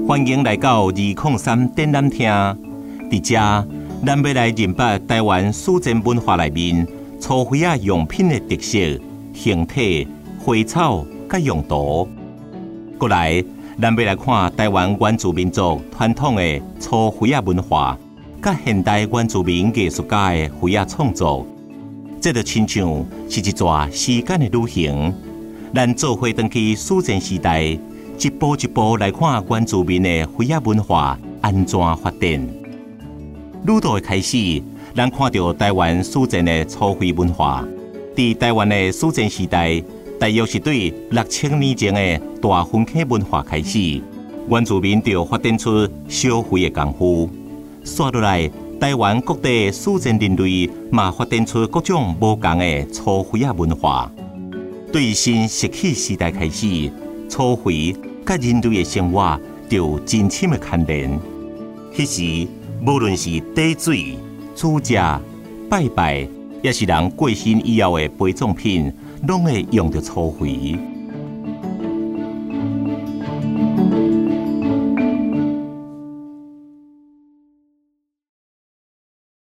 欢迎来到203展览厅。伫遮，咱要来认识台湾史前文化内面粗花仔用品的特色、形体、花草甲用途。过来，咱要来看台湾原住民族传统的粗花仔文化，甲现代原住民艺术家的花仔创作。这就亲像是一段时间的旅行，咱做伙回去史前时代，一步一步来看原住民的花仔文化安怎发展。旅途的开始，咱看到台湾史前的粗花文化。伫台湾的史前时代，大约是对6000年前的大分溪文化开始，原住民就发展出烧灰的功夫。刷落来，台湾各地史前人类嘛发展出各种无同的粗花仔文化。对新石器时代开始，粗花甲人类的生活就真深的牵连。迄时，无论是滴水、煮食、拜拜，也是人过身以后的陪葬品，拢会用到粗花。